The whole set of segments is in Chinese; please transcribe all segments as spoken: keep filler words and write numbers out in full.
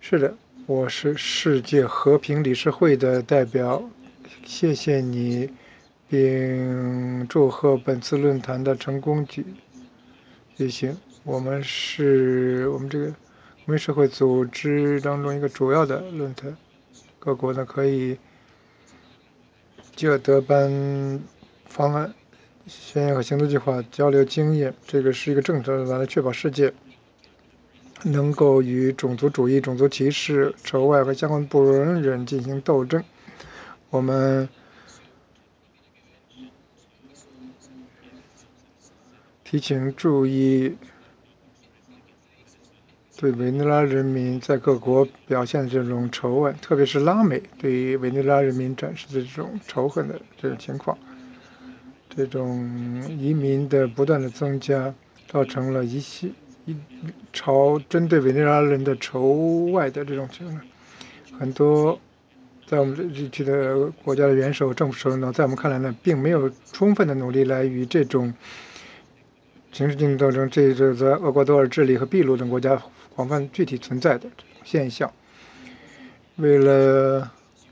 是的，我是世界和平理事会的代表，谢谢你，并祝贺本次论坛的成功举举行。我们是我们这个公民社会组织当中一个主要的论坛，各国呢可以就德班方案宣言和行动计划交流经验，这个是一个政策来确保世界能够与种族主义、种族歧视、仇外和相关不容忍进行斗争。我们提请注意对委内瑞拉人民在各国表现的这种仇恨，特别是拉美对于委内瑞拉人民展示的这种仇恨的这种情况。这种移民的不断的增加，造成了一系一朝针对委内瑞拉人的仇外的这种情况。很多在我们这地区的国家的元首、政府首脑，在我们看来呢，并没有充分的努力来与这种形式竞争斗争，这是在厄瓜多尔、智利和秘鲁等国家广泛具体存在的现象。为了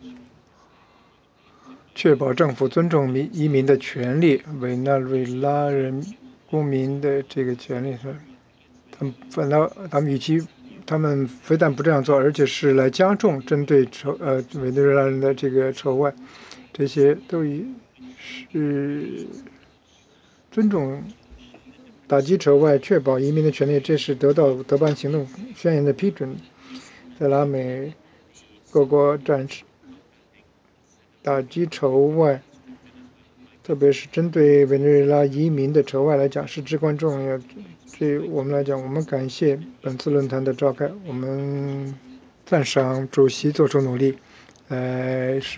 确保政府尊重民移民的权利，委内瑞拉人公民的这个权利是，他们反倒他们与其他们非但不这样做，而且是来加重针对仇呃委内瑞拉人的这个仇外，这些都以是尊重打击仇外、确保移民的权利，这是得到德班行动宣言的批准。在拉美各国战士打击仇外，特别是针对委内瑞拉移民的仇外来讲是至关重要。对我们来讲，我们感谢本次论坛的召开，我们赞赏主席做出努力，来使